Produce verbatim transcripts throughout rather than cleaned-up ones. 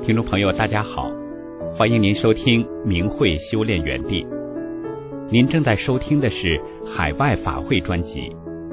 听众朋友大家好，欢迎您收听明慧修炼园地。您正在收听的是海外法会专辑。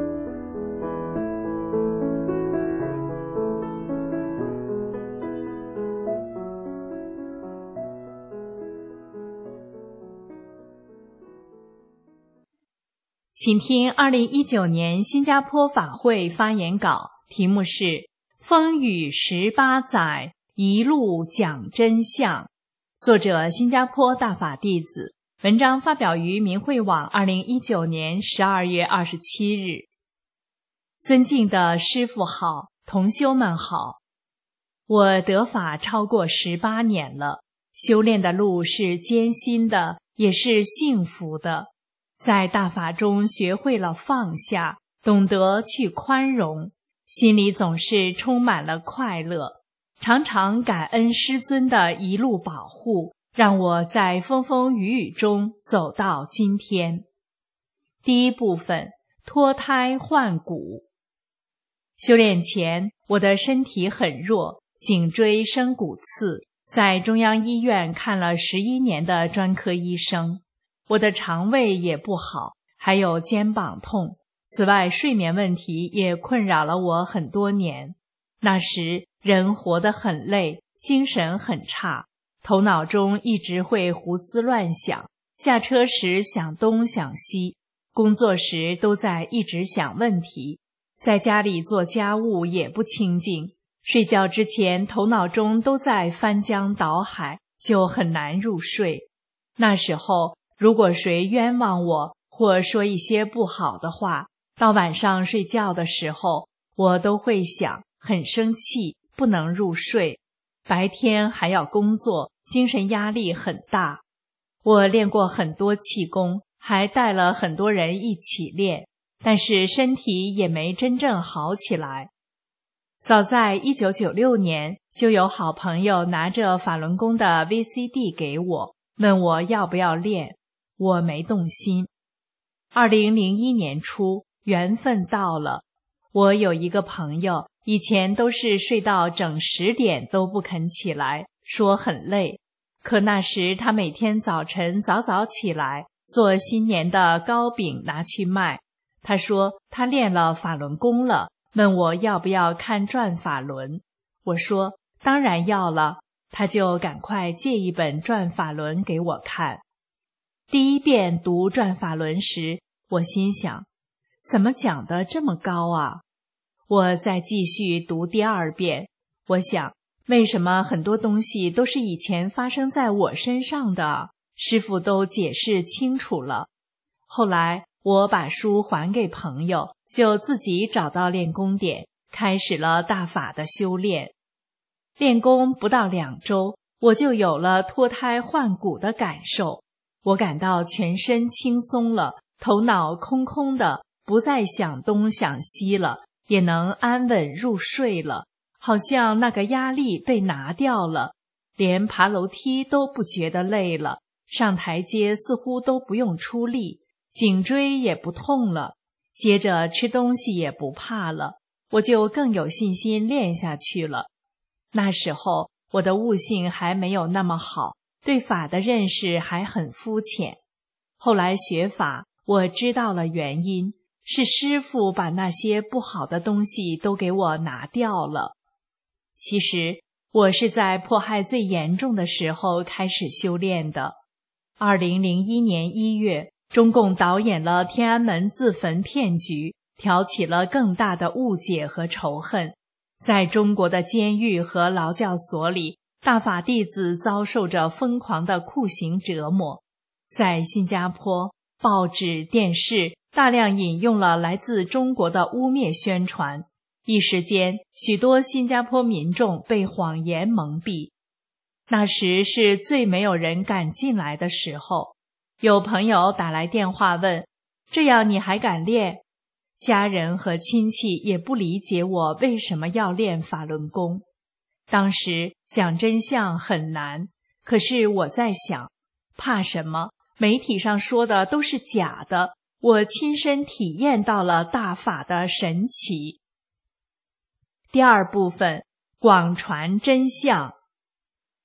请听二零一九年新加坡法会发言稿，题目是风雨十八载，一路讲真相。作者新加坡大法弟子，文章发表于明慧网二零一九年十二月二十七日。尊敬的师父好，同修们好。我得法超过十八年了，修炼的路是艰辛的，也是幸福的。在大法中学会了放下，懂得去宽容，心里总是充满了快乐，常常感恩师尊的一路保护，让我在风风雨雨中走到今天。第一部分，脱胎换骨。修炼前，我的身体很弱，颈椎生骨刺，在中央医院看了十一年的专科医生。我的肠胃也不好，还有肩膀痛，此外睡眠问题也困扰了我很多年。那时人活得很累，精神很差，头脑中一直会胡思乱想，驾车时想东想西，工作时都在一直想问题，在家里做家务也不清静，睡觉之前头脑中都在翻江倒海，就很难入睡。那时候如果谁冤枉我，或说一些不好的话，到晚上睡觉的时候，我都会想，很生气，不能入睡。白天还要工作，精神压力很大。我练过很多气功，还带了很多人一起练，但是身体也没真正好起来。早在一九九六年，就有好朋友拿着法轮功的 V C D 给我，问我要不要练。我没动心。二零零一年初，缘分到了。我有一个朋友，以前都是睡到整十点都不肯起来，说很累。可那时他每天早晨早早起来，做新年的糕饼拿去卖。他说他练了法轮功了，问我要不要看转法轮。我说当然要了，他就赶快借一本转法轮给我看。第一遍读转法轮时，我心想，怎么讲得这么高啊？我再继续读第二遍，我想，为什么很多东西都是以前发生在我身上的，师父都解释清楚了。后来我把书还给朋友，就自己找到练功点，开始了大法的修炼。练功不到两周，我就有了脱胎换骨的感受。我感到全身轻松了，头脑空空的，不再想东想西了，也能安稳入睡了，好像那个压力被拿掉了，连爬楼梯都不觉得累了，上台阶似乎都不用出力，颈椎也不痛了，接着吃东西也不怕了，我就更有信心练下去了。那时候我的悟性还没有那么好，对法的认识还很肤浅。后来学法，我知道了原因，是师父把那些不好的东西都给我拿掉了。其实我是在迫害最严重的时候开始修炼的。二零零一年一月，中共导演了天安门自焚骗局，挑起了更大的误解和仇恨。在中国的监狱和劳教所里，大法弟子遭受着疯狂的酷刑折磨。在新加坡，报纸、电视大量引用了来自中国的污蔑宣传，一时间许多新加坡民众被谎言蒙蔽。那时是最没有人敢进来的时候。有朋友打来电话问，这样你还敢练？家人和亲戚也不理解我为什么要练法轮功。当时讲真相很难，可是我在想，怕什么？媒体上说的都是假的，我亲身体验到了大法的神奇。第二部分，广传真相。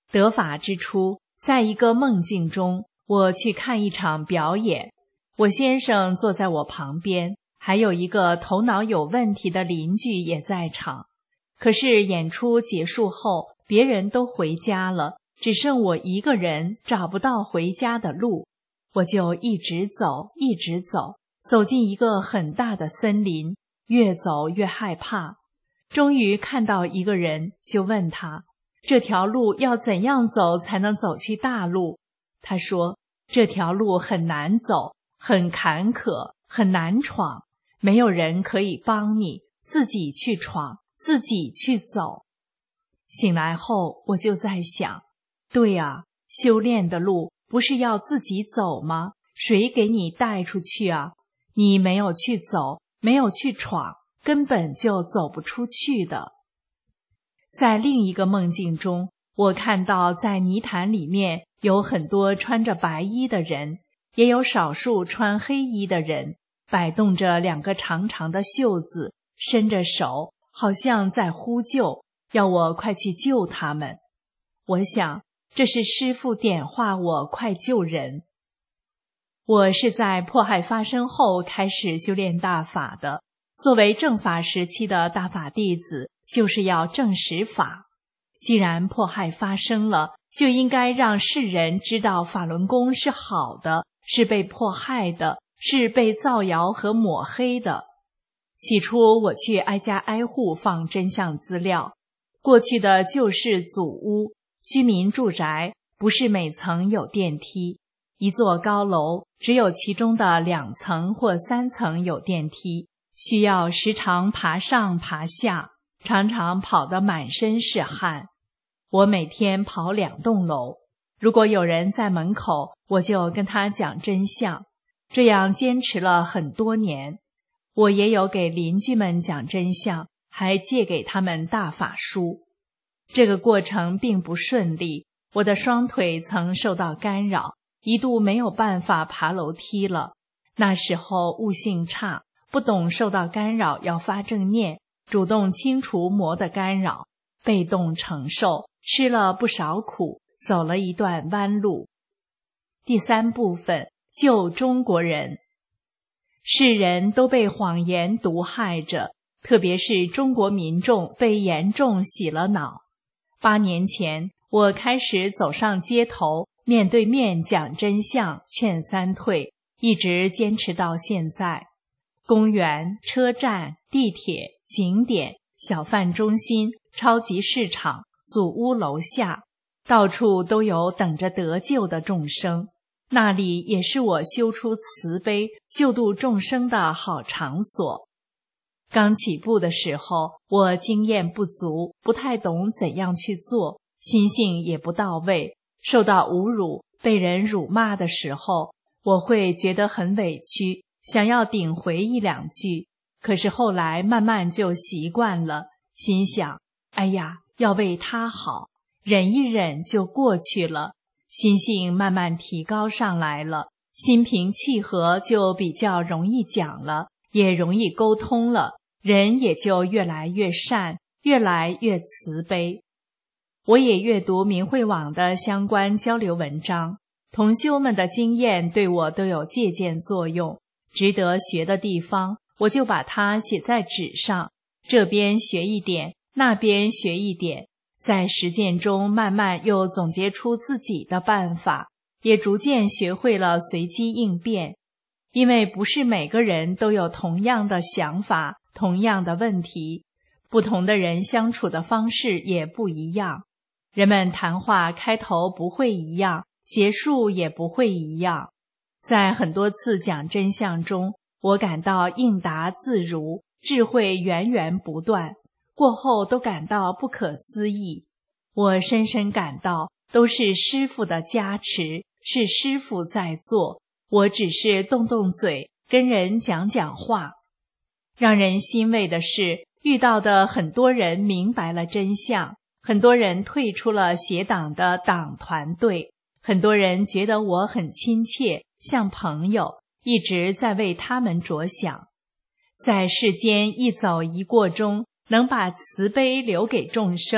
得法之初，在一个梦境中，我去看一场表演，我先生坐在我旁边，还有一个头脑有问题的邻居也在场。可是演出结束后，别人都回家了，只剩我一个人，找不到回家的路。我就一直走，一直走，走进一个很大的森林，越走越害怕。终于看到一个人，就问他，这条路要怎样走才能走去大陆？他说，这条路很难走，很坎坷，很难闯，没有人可以帮你，自己去闯，自己去走。醒来后，我就在想，对啊，修炼的路不是要自己走吗？谁给你带出去啊？你没有去走，没有去闯，根本就走不出去的。在另一个梦境中，我看到在泥潭里面有很多穿着白衣的人，也有少数穿黑衣的人，摆动着两个长长的袖子，伸着手，好像在呼救，要我快去救他们。我想，这是师父点化我快救人。我是在迫害发生后开始修炼大法的，作为正法时期的大法弟子，就是要证实法。既然迫害发生了，就应该让世人知道法轮功是好的，是被迫害的，是被造谣和抹黑的。起初我去挨家挨户放真相资料，过去的旧式祖屋、居民住宅不是每层有电梯，一座高楼只有其中的两层或三层有电梯，需要时常爬上爬下，常常跑得满身是汗。我每天跑两栋楼，如果有人在门口，我就跟他讲真相，这样坚持了很多年。我也有给邻居们讲真相，还借给他们大法书。这个过程并不顺利，我的双腿曾受到干扰，一度没有办法爬楼梯了。那时候悟性差，不懂受到干扰要发正念，主动清除魔的干扰，被动承受，吃了不少苦，走了一段弯路。第三部分，救中国人。世人都被谎言毒害着，特别是中国民众被严重洗了脑。八年前，我开始走上街头，面对面讲真相，劝三退，一直坚持到现在。公园、车站、地铁、景点、小贩中心、超级市场、祖屋楼下，到处都有等着得救的众生。那里也是我修出慈悲、救度众生的好场所。刚起步的时候，我经验不足，不太懂怎样去做，心性也不到位，受到侮辱、被人辱骂的时候，我会觉得很委屈，想要顶回一两句。可是后来慢慢就习惯了，心想，哎呀，要为他好，忍一忍就过去了。心性慢慢提高上来了，心平气和，就比较容易讲了，也容易沟通了，人也就越来越善，越来越慈悲。我也阅读明慧网的相关交流文章，同修们的经验对我都有借鉴作用，值得学的地方，我就把它写在纸上，这边学一点，那边学一点。在实践中慢慢又总结出自己的办法，也逐渐学会了随机应变。因为不是每个人都有同样的想法，同样的问题，不同的人相处的方式也不一样。人们谈话开头不会一样，结束也不会一样。在很多次讲真相中，我感到应答自如，智慧源源不断。过后都感到不可思议，我深深感到都是师父的加持，是师父在做，我只是动动嘴，跟人讲讲话。让人欣慰的是，遇到的很多人明白了真相，很多人退出了邪党的党团队，很多人觉得我很亲切，像朋友，一直在为他们着想。在世间一走一过中，能把慈悲留给众生，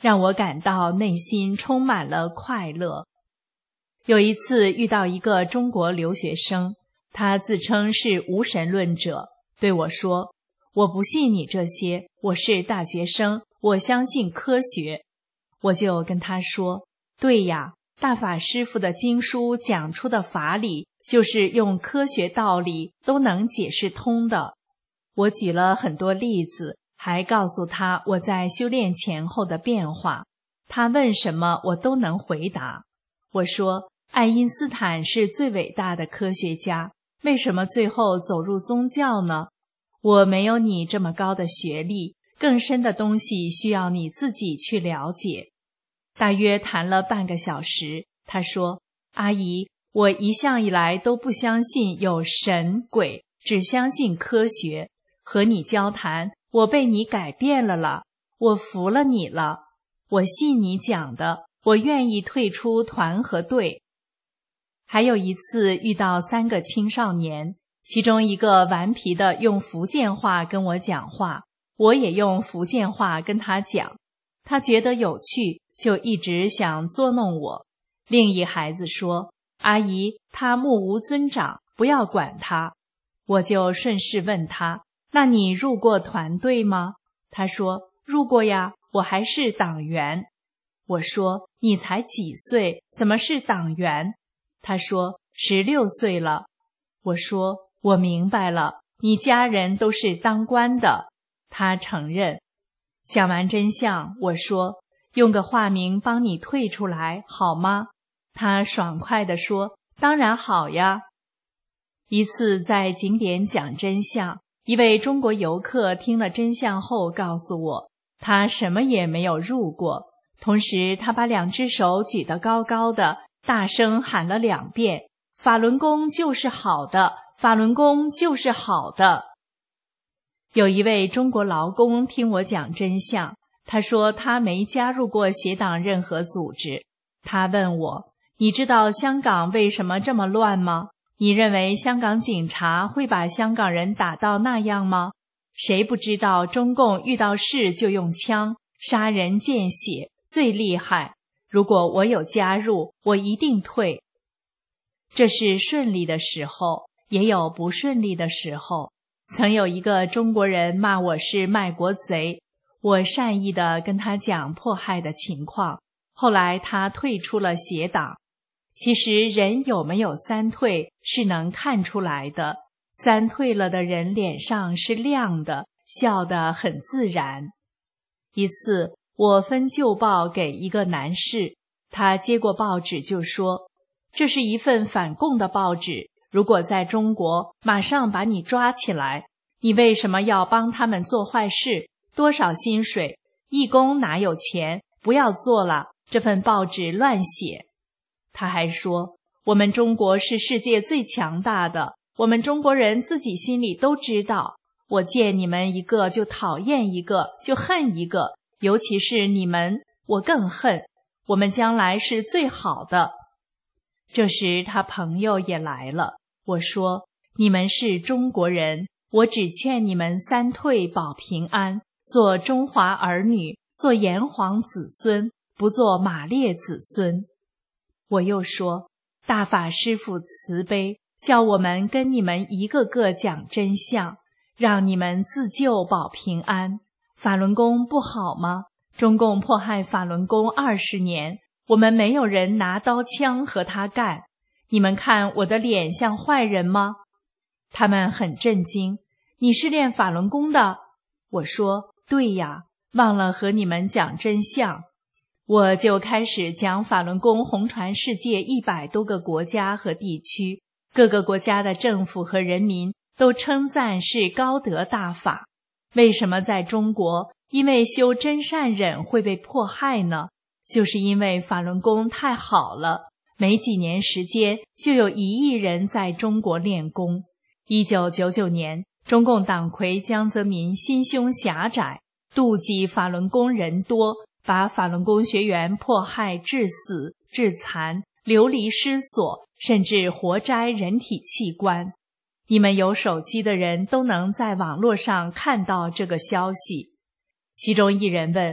让我感到内心充满了快乐。有一次遇到一个中国留学生，他自称是无神论者，对我说，我不信你这些，我是大学生，我相信科学。我就跟他说，对呀，大法师父的经书讲出的法理，就是用科学道理都能解释通的。我举了很多例子，还告诉他我在修炼前后的变化。他问什么我都能回答。我说，爱因斯坦是最伟大的科学家，为什么最后走入宗教呢？我没有你这么高的学历，更深的东西需要你自己去了解。大约谈了半个小时，他说，阿姨，我一向以来都不相信有神鬼，只相信科学。和你交谈，我被你改变了了，我服了你了，我信你讲的，我愿意退出团和队。还有一次遇到三个青少年，其中一个顽皮的用福建话跟我讲话，我也用福建话跟他讲，他觉得有趣，就一直想捉弄我。另一孩子说，阿姨，他目无尊长，不要管他。我就顺势问他，那你入过团队吗？他说，入过呀，我还是党员。我说，你才几岁，怎么是党员？他说，十六岁了。我说，我明白了，你家人都是当官的。他承认。讲完真相，我说，用个化名帮你退出来，好吗？他爽快地说，当然好呀。一次在景点讲真相，一位中国游客听了真相后告诉我，他什么也没有入过，同时他把两只手举得高高的，大声喊了两遍，法轮功就是好的，法轮功就是好的。有一位中国劳工听我讲真相，他说他没加入过邪党任何组织。他问我，你知道香港为什么这么乱吗？你认为香港警察会把香港人打到那样吗？谁不知道中共遇到事就用枪，杀人见血，最厉害。如果我有加入，我一定退。这是顺利的时候，也有不顺利的时候。曾有一个中国人骂我是卖国贼，我善意地跟他讲迫害的情况，后来他退出了邪党。其实人有没有三退是能看出来的，三退了的人脸上是亮的，笑得很自然。一次我分旧报给一个男士，他接过报纸就说，这是一份反共的报纸，如果在中国马上把你抓起来，你为什么要帮他们做坏事？多少薪水？义工哪有钱？不要做了，这份报纸乱写。他还说，我们中国是世界最强大的，我们中国人自己心里都知道，我见你们一个就讨厌一个，就恨一个，尤其是你们，我更恨，我们将来是最好的。这时他朋友也来了，我说，你们是中国人，我只劝你们三退保平安，做中华儿女，做炎黄子孙，不做马列子孙。我又说，大法师父慈悲，叫我们跟你们一个个讲真相，让你们自救保平安。法轮功不好吗？中共迫害法轮功二十年，我们没有人拿刀枪和他干，你们看我的脸像坏人吗？他们很震惊，你是练法轮功的？我说，对呀，忘了和你们讲真相。我就开始讲法轮功红传世界一百多个国家和地区，各个国家的政府和人民都称赞是高德大法。为什么在中国因为修真善忍会被迫害呢？就是因为法轮功太好了，没几年时间就有一亿人在中国练功。一九九九年，中共党魁江泽民心胸狭窄，妒忌法轮功人多，把法轮功学员迫害致死、致残、流离失所，甚至活摘人体器官。你们有手机的人都能在网络上看到这个消息。其中一人问，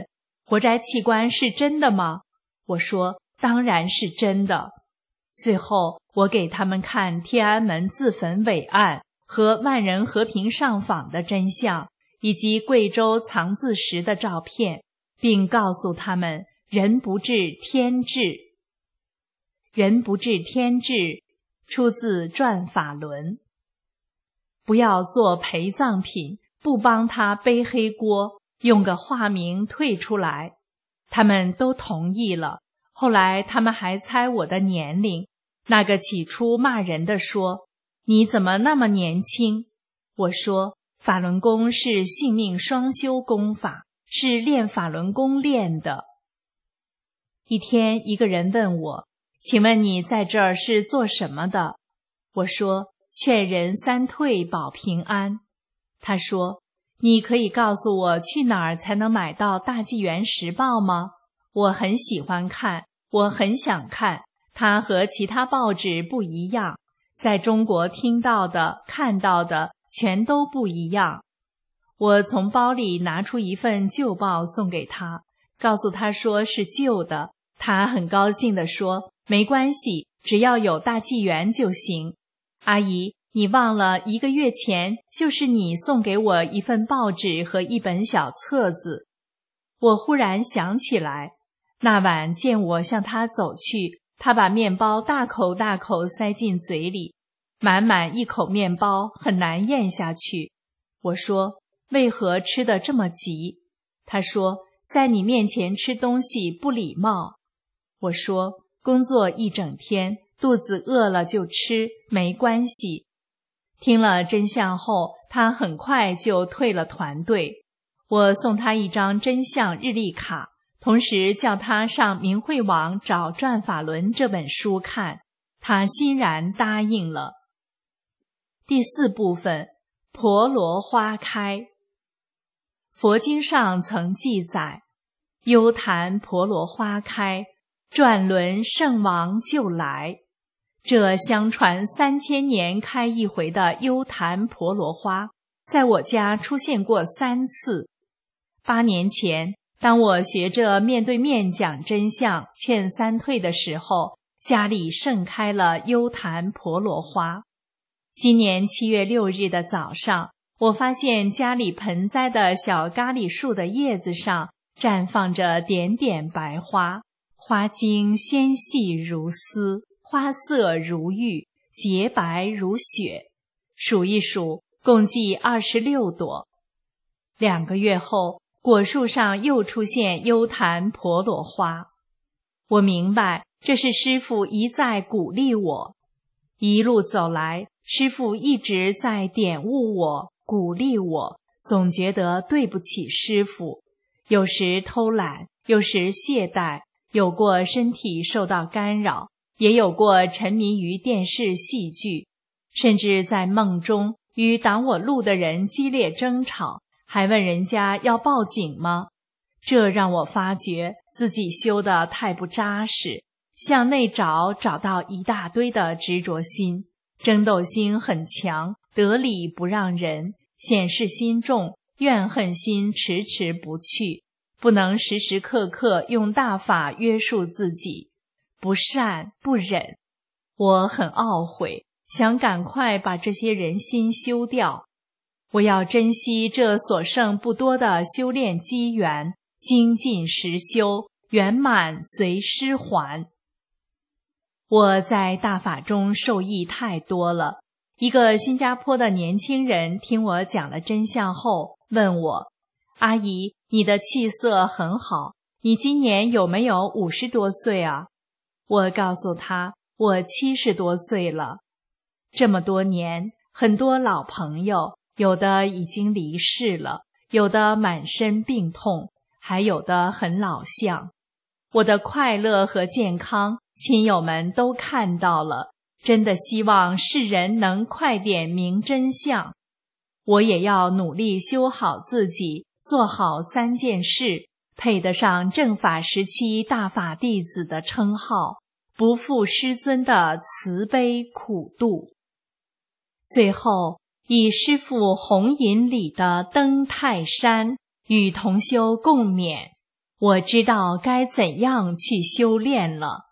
活摘器官是真的吗？我说当然是真的。最后我给他们看天安门自焚伟案和万人和平上访的真相，以及贵州藏字石的照片，并告诉他们人不治天治。人不治天治出自转法轮。不要做陪葬品，不帮他背黑锅，用个化名退出来。他们都同意了。后来他们还猜我的年龄。那个起初骂人的说：“你怎么那么年轻？”我说：“法轮功是性命双修功法，是练法轮功练的。”一天，一个人问我：“请问你在这儿是做什么的？”我说：“劝人三退保平安。”他说：“你可以告诉我去哪儿才能买到《大纪元时报》吗？我很喜欢看，我很想看，它和其他报纸不一样，在中国听到的、看到的全都不一样。”我从包里拿出一份旧报送给他，告诉他说是旧的。他很高兴地说：“没关系，只要有大纪元就行。”阿姨，你忘了一个月前就是你送给我一份报纸和一本小册子。我忽然想起来，那晚见我向他走去，他把面包大口大口塞进嘴里，满满一口面包很难咽下去。我说：“为何吃得这么急？”他说：“在你面前吃东西不礼貌。”我说：“工作一整天，肚子饿了就吃，没关系。”听了真相后，他很快就退了团队。我送他一张真相日历卡，同时叫他上明慧网找《转法轮》这本书看，他欣然答应了。第四部分，婆罗花开。佛经上曾记载，幽昙婆罗花开，转轮圣王就来。这相传三千年开一回的幽昙婆罗花，在我家出现过三次。八年前，当我学着面对面讲真相、劝三退的时候，家里盛开了幽昙婆罗花。今年七月六日的早上，我发现家里盆栽的小咖喱树的叶子上绽放着点点白花，花茎纤细如丝，花色如玉，洁白如雪。数一数，共计二十六朵。两个月后，果树上又出现幽昙婆罗花。我明白，这是师父一再鼓励我。一路走来，师父一直在点悟我，鼓励我，总觉得对不起师父。有时偷懒，有时懈怠，有过身体受到干扰，也有过沉迷于电视戏剧，甚至在梦中与挡我路的人激烈争吵，还问人家要报警吗？这让我发觉自己修得太不扎实，向内找找到一大堆的执着心，争斗心很强，得理不让人，显示心重，怨恨心迟迟不去，不能时时刻刻用大法约束自己，不善不忍。我很懊悔，想赶快把这些人心修掉。我要珍惜这所剩不多的修炼机缘，精进实修，圆满随师还。我在大法中受益太多了。一个新加坡的年轻人听我讲了真相后，问我：“阿姨，你的气色很好，你今年有没有五十多岁啊？”我告诉他，我七十多岁了。这么多年，很多老朋友，有的已经离世了，有的满身病痛，还有的很老相。我的快乐和健康，亲友们都看到了，真的希望世人能快点明真相。我也要努力修好自己，做好三件事，配得上正法时期大法弟子的称号，不负师尊的慈悲苦度。最后，以师父弘引里的登泰山与同修共勉， 我知道该怎样去修炼了。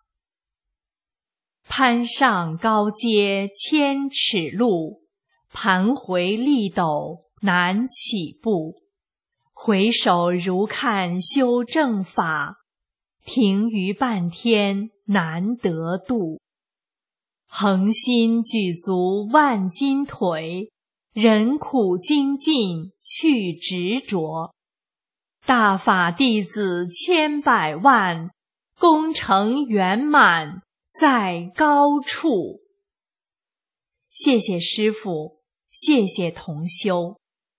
攀上高阶千尺路，盘回历斗难起步。回首如看修正法，停于半天难得度。恒心举足万斤腿，忍苦精进去执着。大法弟子千百万，功成圆满在高处。谢谢师父，谢谢同修。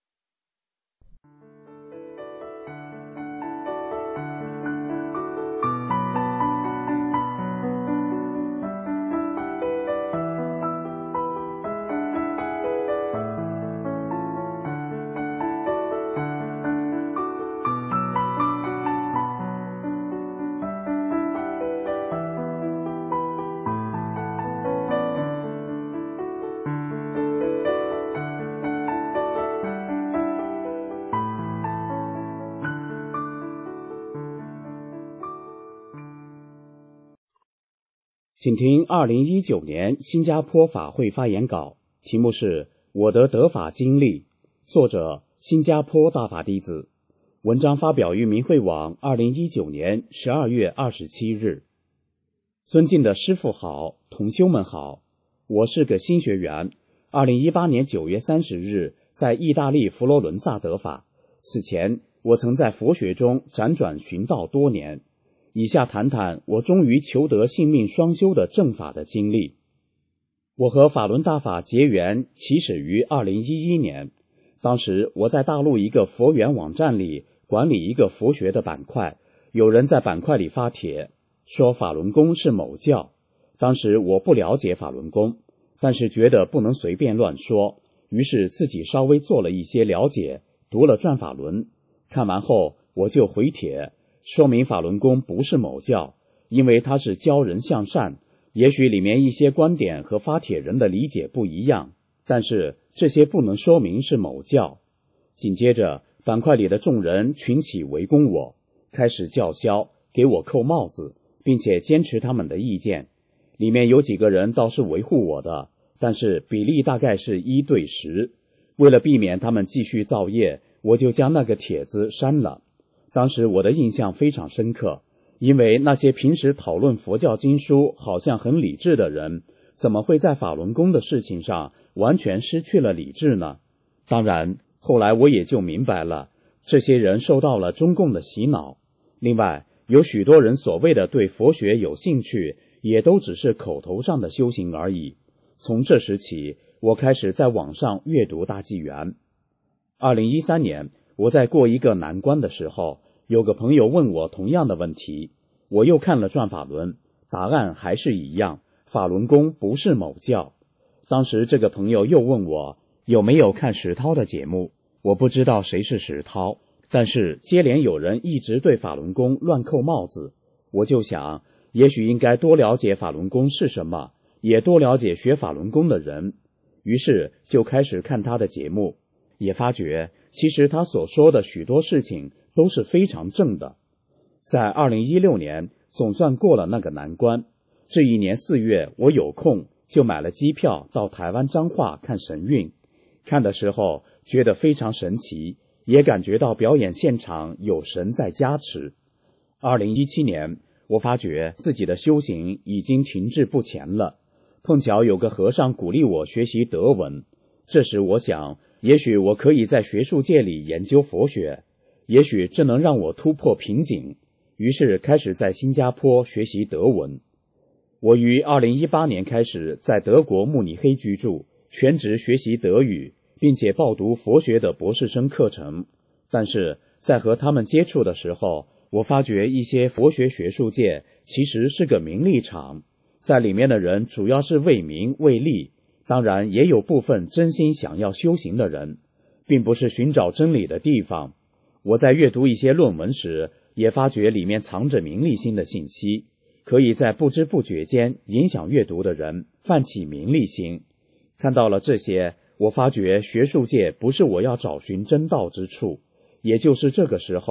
请听二零一九年新加坡法会发言稿，题目是我的得法经历，作者新加坡大法弟子。文章发表于明慧网二零一九年十二月二十七日。尊敬的师父好，同修们好，我是个新学员，二零一八年九月三十日在意大利佛罗伦萨得法。此前我曾在佛学中辗转寻道多年。以下谈谈我终于求得性命双修的正法的经历。我和法轮大法结缘起始于二零一一年，当时我在大陆一个佛缘网站里管理一个佛学的板块，有人在板块里发帖说法轮功是某教。当时我不了解法轮功，但是觉得不能随便乱说，于是自己稍微做了一些了解，读了转法轮，看完后我就回帖说明法轮功不是某教，因为它是教人向善，也许里面一些观点和发帖人的理解不一样，但是这些不能说明是某教。紧接着板块里的众人群起围攻我，开始叫嚣，给我扣帽子，并且坚持他们的意见。里面有几个人倒是维护我的，但是比例大概是一对十。为了避免他们继续造业，我就将那个帖子删了。当时我的印象非常深刻，因为那些平时讨论佛教经书好像很理智的人，怎么会在法轮功的事情上完全失去了理智呢？当然，后来我也就明白了，这些人受到了中共的洗脑。另外，有许多人所谓的对佛学有兴趣，也都只是口头上的修行而已。从这时起，我开始在网上阅读大纪元。二零一三年，我在过一个难关的时候，有个朋友问我同样的问题，我又看了转法轮，答案还是一样，法轮功不是某教。当时这个朋友又问我有没有看石涛的节目，我不知道谁是石涛，但是接连有人一直对法轮功乱扣帽子，我就想也许应该多了解法轮功是什么，也多了解学法轮功的人，于是就开始看他的节目，也发觉其实他所说的许多事情都是非常正的。在二零一六年总算过了那个难关，这一年四月我有空就买了机票到台湾彰化看神韵。看的时候觉得非常神奇，也感觉到表演现场有神在加持。二零一七年我发觉自己的修行已经停滞不前了，碰巧有个和尚鼓励我学习德文，这时我想也许我可以在学术界里研究佛学，也许这能让我突破瓶颈，于是开始在新加坡学习德文。我于二零一八年开始在德国慕尼黑居住，全职学习德语，并且报读佛学的博士生课程。但是在和他们接触的时候，我发觉一些佛学学术界其实是个名利场，在里面的人主要是为名为利，当然也有部分真心想要修行的人，并不是寻找真理的地方。我在阅读一些论文时，也发觉里面藏着名利心的信息，可以在不知不觉间影响阅读的人，泛起名利心。看到了这些，我发觉学术界不是我要找寻真道之处。也就是这个时候，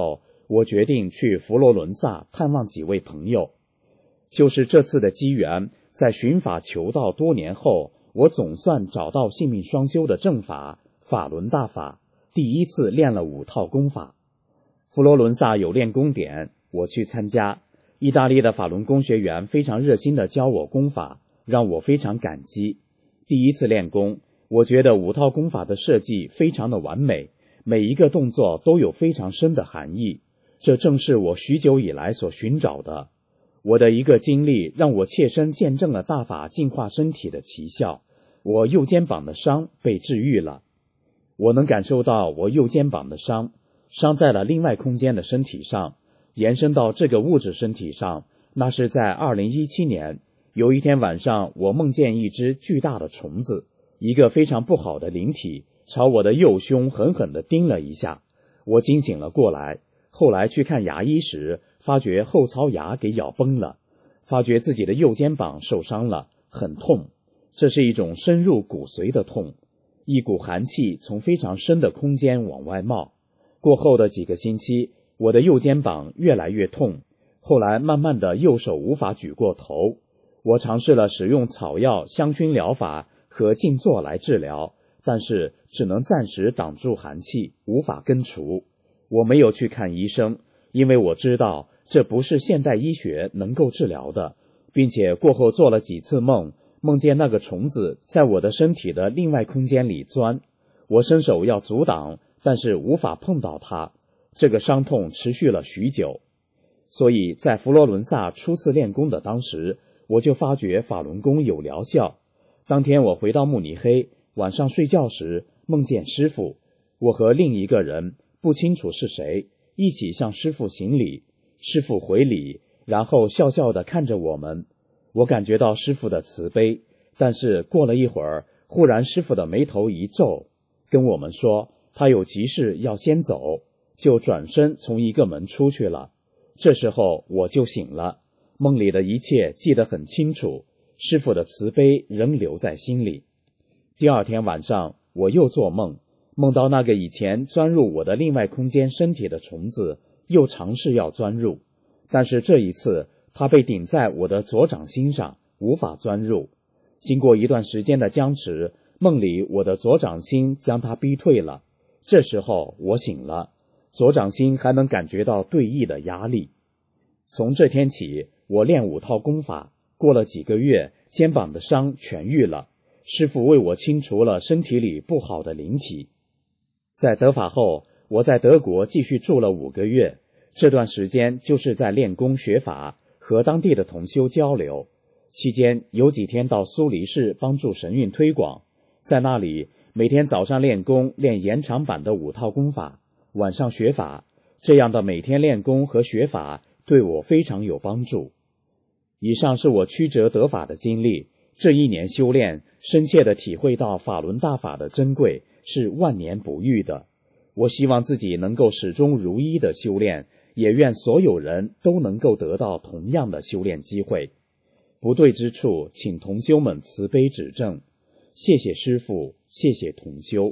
我决定去佛罗伦萨探望几位朋友。就是这次的机缘，在寻法求道多年后，我总算找到性命双修的正法法轮大法，第一次练了五套功法。佛罗伦萨有练功点，我去参加。意大利的法轮功学员非常热心地教我功法，让我非常感激。第一次练功，我觉得五套功法的设计非常的完美，每一个动作都有非常深的含义，这正是我许久以来所寻找的。我的一个经历让我切身见证了大法净化身体的奇效，我右肩膀的伤被治愈了。我能感受到我右肩膀的伤，伤在了另外空间的身体上，延伸到这个物质身体上。那是在二零一七年，有一天晚上，我梦见一只巨大的虫子，一个非常不好的灵体，朝我的右胸狠狠地叮了一下。我惊醒了过来，后来去看牙医时，发觉后槽牙给咬崩了，发觉自己的右肩膀受伤了，很痛。这是一种深入骨髓的痛，一股寒气从非常深的空间往外冒。过后的几个星期，我的右肩膀越来越痛，后来慢慢的右手无法举过头。我尝试了使用草药、香薰疗法和静坐来治疗，但是只能暂时挡住寒气，无法根除。我没有去看医生，因为我知道这不是现代医学能够治疗的，并且过后做了几次梦，梦见那个虫子在我的身体的另外空间里钻，我伸手要阻挡，但是无法碰到它。这个伤痛持续了许久，所以在佛罗伦萨初次练功的当时，我就发觉法轮功有疗效。当天我回到慕尼黑，晚上睡觉时梦见师父，我和另一个人不清楚是谁，一起向师父行礼，师父回礼，然后笑笑地看着我们。我感觉到师父的慈悲，但是过了一会儿，忽然师父的眉头一皱，跟我们说他有急事要先走，就转身从一个门出去了。这时候我就醒了，梦里的一切记得很清楚，师父的慈悲仍留在心里。第二天晚上，我又做梦，梦到那个以前钻入我的另外空间身体的虫子又尝试要钻入，但是这一次它被顶在我的左掌心上，无法钻入。经过一段时间的僵持，梦里我的左掌心将它逼退了。这时候我醒了，左掌心还能感觉到对弈的压力。从这天起，我练五套功法，过了几个月，肩膀的伤痊愈了，师父为我清除了身体里不好的灵体。在得法后，我在德国继续住了五个月，这段时间就是在练功学法，和当地的同修交流。期间有几天到苏黎世帮助神韵推广，在那里每天早上练功，练延长版的五套功法，晚上学法。这样的每天练功和学法对我非常有帮助。以上是我曲折得法的经历，这一年修炼，深切地体会到法轮大法的珍贵，是万年不遇的。我希望自己能够始终如一的修炼，也愿所有人都能够得到同样的修炼机会。不对之处，请同修们慈悲指正。谢谢师父，谢谢同修。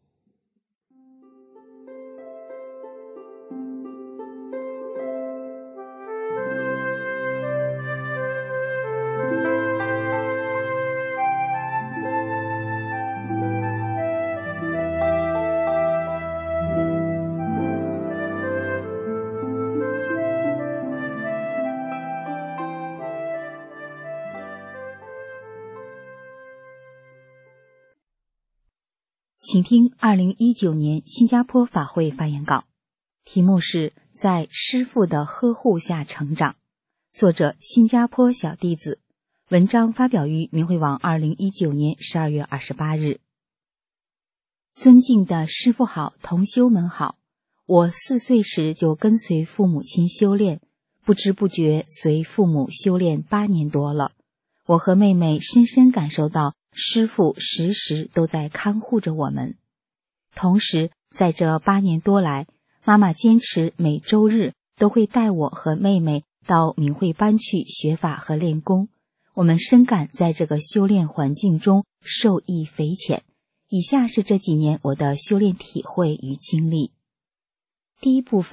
请听二零一九年新加坡法会发言稿，题目是在师父的呵护下成长，作者新加坡小弟子，文章发表于明慧网二零一九年十二月二十八日。尊敬的师父好，同修们好，我四岁时就跟随父母亲修炼，不知不觉随父母修炼八年多了。我和妹妹深深感受到师父时时都在看护着我们。同时在这八年多来，妈妈坚持每周日都会带我和妹妹到明慧班去学法和练功，我们深感在这个修炼环境中受益匪浅。以下是这几年我的修炼体会与经历。第一部分，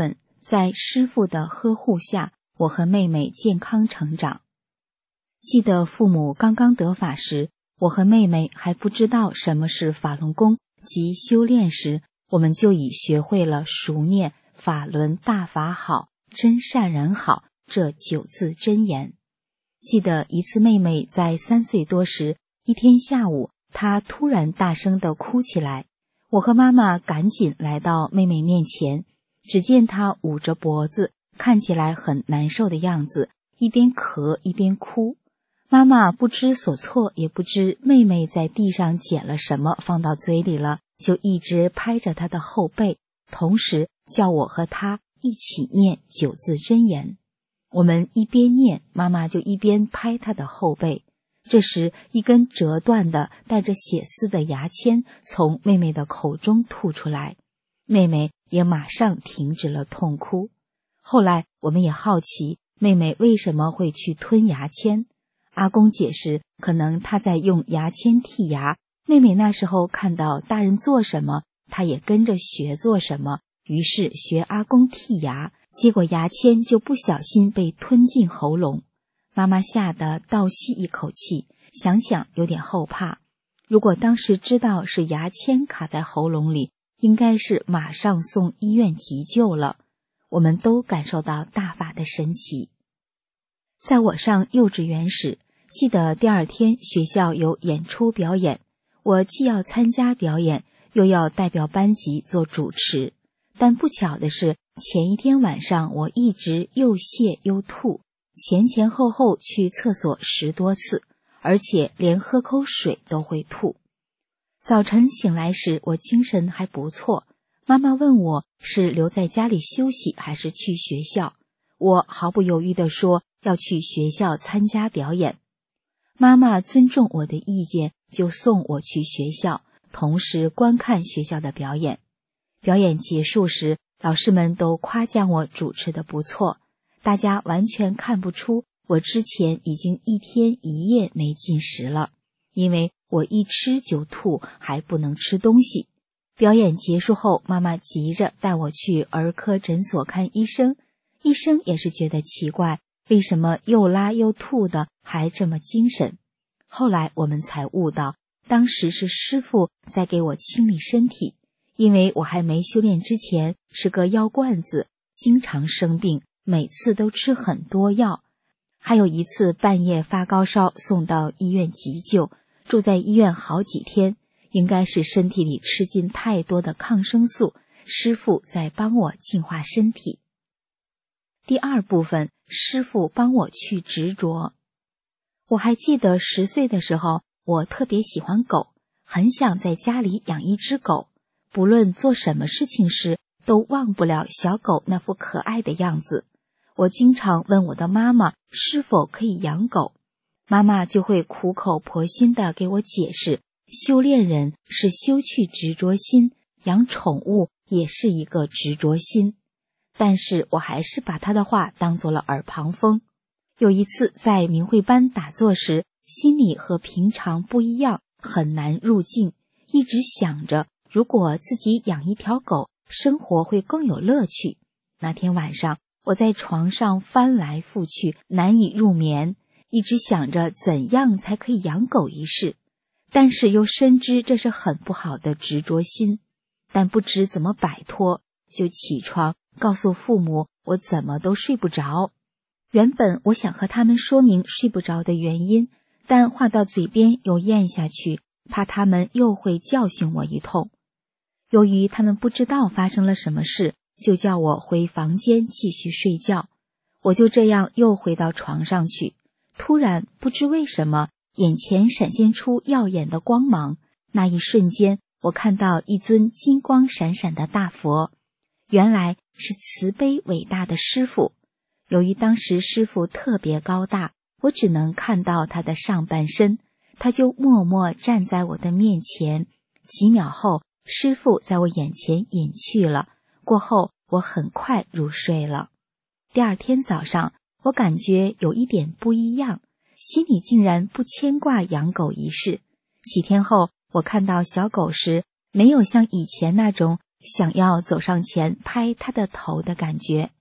在师父的呵护下，我和妹妹健康成长。记得父母刚刚得法时，我和妹妹还不知道什么是法轮功及修炼时，我们就已学会了熟念法轮大法好，真善人好这九字真言。记得一次妹妹在三岁多时，一天下午，她突然大声地哭起来，我和妈妈赶紧来到妹妹面前，只见她捂着脖子，看起来很难受的样子，一边咳一边哭。妈妈不知所措，也不知妹妹在地上捡了什么放到嘴里了，就一直拍着她的后背，同时叫我和她一起念九字真言。我们一边念，妈妈就一边拍她的后背。这时，一根折断的带着血丝的牙签从妹妹的口中吐出来，妹妹也马上停止了痛哭。后来我们也好奇妹妹为什么会去吞牙签，阿公解释，可能她在用牙签剔牙，妹妹那时候看到大人做什么，她也跟着学做什么，于是学阿公剔牙，结果牙签就不小心被吞进喉咙。妈妈吓得倒吸一口气，想想有点后怕。如果当时知道是牙签卡在喉咙里，应该是马上送医院急救了。我们都感受到大法的神奇。在我上幼稚园时，记得第二天学校有演出表演，我既要参加表演，又要代表班级做主持。但不巧的是，前一天晚上我一直又泻又吐，前前后后去厕所十多次，而且连喝口水都会吐。早晨醒来时，我精神还不错，妈妈问我是留在家里休息还是去学校，我毫不犹豫地说要去学校参加表演。妈妈尊重我的意见，就送我去学校，同时观看学校的表演。表演结束时，老师们都夸奖我主持得不错，大家完全看不出我之前已经一天一夜没进食了，因为我一吃就吐，还不能吃东西。表演结束后，妈妈急着带我去儿科诊所看医生，医生也是觉得奇怪，为什么又拉又吐的还这么精神？后来我们才悟到，当时是师父在给我清理身体，因为我还没修炼之前是个药罐子，经常生病，每次都吃很多药。还有一次半夜发高烧，送到医院急救，住在医院好几天，应该是身体里吃进太多的抗生素，师父在帮我净化身体。第二部分，师父帮我去执着。我还记得十岁的时候，我特别喜欢狗，很想在家里养一只狗，不论做什么事情时，都忘不了小狗那副可爱的样子。我经常问我的妈妈是否可以养狗，妈妈就会苦口婆心地给我解释，修炼人是修去执着心，养宠物也是一个执着心。但是我还是把她的话当作了耳旁风。有一次在明慧班打坐时，心里和平常不一样，很难入静，一直想着如果自己养一条狗，生活会更有乐趣。那天晚上我在床上翻来覆去，难以入眠，一直想着怎样才可以养狗一事，但是又深知这是很不好的执着心，但不知怎么摆脱，就起床告诉父母我怎么都睡不着。原本我想和他们说明睡不着的原因，但话到嘴边又咽下去，怕他们又会教训我一通。由于他们不知道发生了什么事，就叫我回房间继续睡觉。我就这样又回到床上去，突然不知为什么，眼前闪现出耀眼的光芒。那一瞬间，我看到一尊金光闪闪的大佛，原来是慈悲伟大的师父。由于当时师父特别高大，我只能看到他的上半身，他就默默站在我的面前。几秒后，师父在我眼前隐去了，过后我很快入睡了。第二天早上，我感觉有一点不一样，心里竟然不牵挂养狗一事。几天后，我看到小狗时，没有像以前那种想要走上前拍它的头的感觉，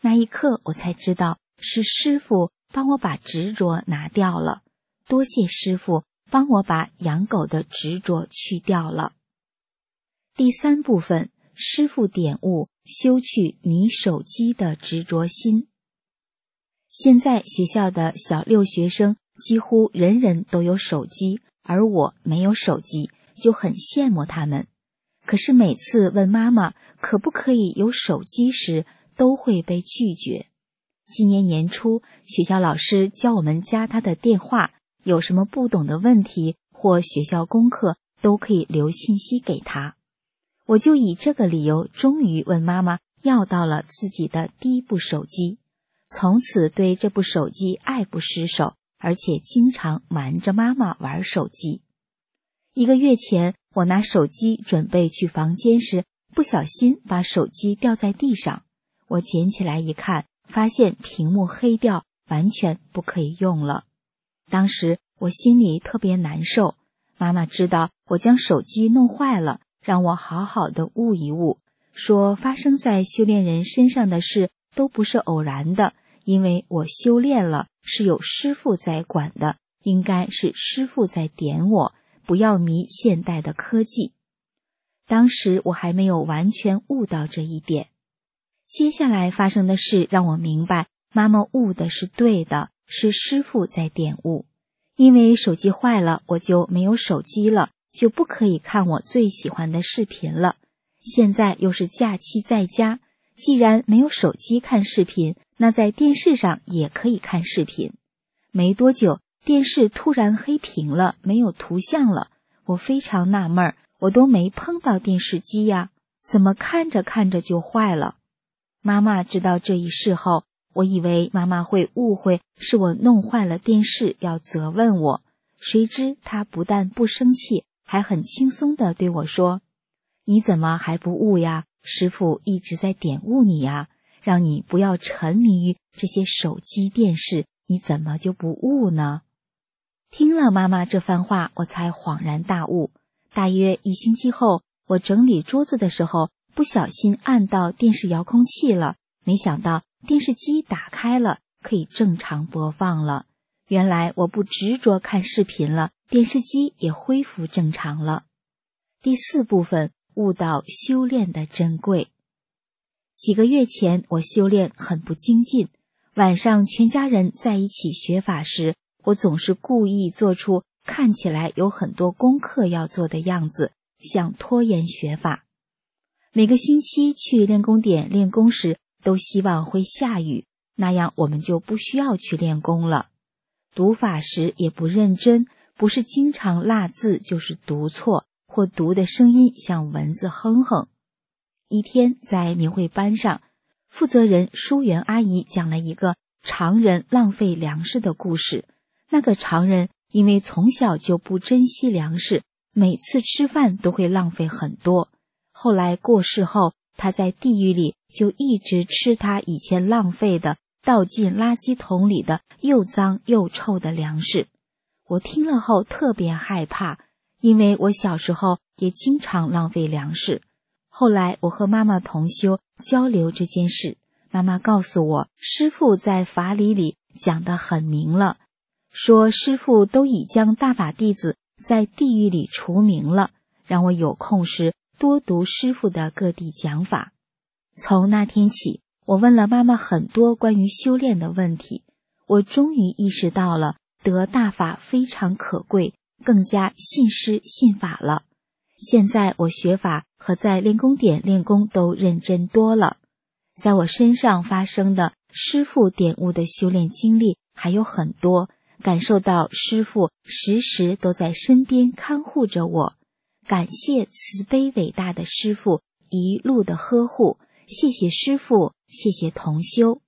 那一刻我才知道是师父帮我把执着拿掉了，多谢师父帮我把养狗的执着去掉了。第三部分，师父点悟修去迷手机的执着心。现在学校的小六学生几乎人人都有手机，而我没有手机，就很羡慕他们。可是每次问妈妈可不可以有手机时，都会被拒绝。今年年初，学校老师教我们加他的电话，有什么不懂的问题或学校功课都可以留信息给他。我就以这个理由，终于问妈妈要到了自己的第一部手机，从此对这部手机爱不释手，而且经常瞒着妈妈玩手机。一个月前，我拿手机准备去房间时，不小心把手机掉在地上。我捡起来一看，发现屏幕黑掉，完全不可以用了。当时我心里特别难受，妈妈知道我将手机弄坏了，让我好好的悟一悟，说发生在修炼人身上的事都不是偶然的，因为我修炼了，是有师父在管的，应该是师父在点我，不要迷现代的科技。当时我还没有完全悟到这一点。接下来发生的事让我明白，妈妈悟的是对的，是师父在点悟。因为手机坏了，我就没有手机了，就不可以看我最喜欢的视频了。现在又是假期在家，既然没有手机看视频，那在电视上也可以看视频。没多久，电视突然黑屏了，没有图像了。我非常纳闷，我都没碰到电视机呀，怎么看着看着就坏了？妈妈知道这一事后，我以为妈妈会误会是我弄坏了电视，要责问我。谁知她不但不生气，还很轻松地对我说：“你怎么还不悟呀？师父一直在点悟你呀，让你不要沉迷于这些手机电视，你怎么就不悟呢？”听了妈妈这番话，我才恍然大悟。大约一星期后，我整理桌子的时候，不小心按到电视遥控器了，没想到电视机打开了，可以正常播放了。原来我不执着看视频了，电视机也恢复正常了。第四部分，悟到修炼的珍贵。几个月前，我修炼很不精进，晚上全家人在一起学法时，我总是故意做出看起来有很多功课要做的样子，想拖延学法。每个星期去练功点练功时，都希望会下雨，那样我们就不需要去练功了。读法时也不认真，不是经常落字，就是读错，或读的声音像蚊子哼哼。一天在明慧班上，负责人淑媛阿姨讲了一个常人浪费粮食的故事。那个常人因为从小就不珍惜粮食，每次吃饭都会浪费很多。后来过世后，他在地狱里就一直吃他以前浪费的倒进垃圾桶里的又脏又臭的粮食。我听了后特别害怕，因为我小时候也经常浪费粮食。后来我和妈妈同修交流这件事，妈妈告诉我，师父在法理里讲得很明了，说师父都已将大法弟子在地狱里除名了，让我有空时多读师父的各地讲法。从那天起，我问了妈妈很多关于修炼的问题，我终于意识到了得大法非常可贵，更加信师信法了。现在我学法和在练功点练功都认真多了。在我身上发生的师父点悟的修炼经历还有很多，感受到师父时时都在身边看护着我。感谢慈悲伟大的师父一路的呵护，谢谢师父，谢谢同修。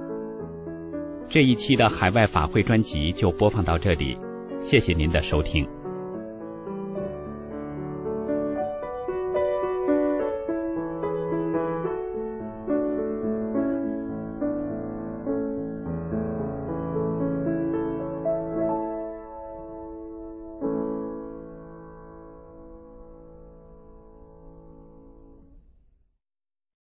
这一期的海外法会专辑就播放到这里，谢谢您的收听。